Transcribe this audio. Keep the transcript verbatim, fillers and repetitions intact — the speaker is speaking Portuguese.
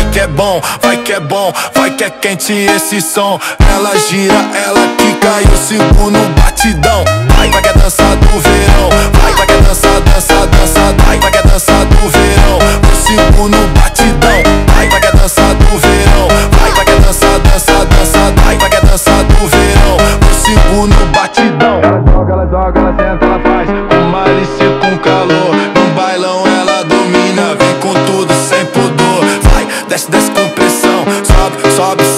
que é bom, vai que é bom, vai que é quente esse som. Ela gira, ela quica e o segundo batidão. Vai, vai que é dança do verão. Vai, vai que é dança, dança, dança. Vai, vai que é dança do verão. O segundo batidão. Vai, vai que é dança do verão. Vai, vai que é dança, dança, dança. Vai, vai que é dança do verão. O segundo batidão. Ela joga, ela joga, ela senta, ela faz com malícia e com calor. No bailão ela domina, vem com tudo sem pudor. Vai, desce, desce com pressão. Sobe, sobe,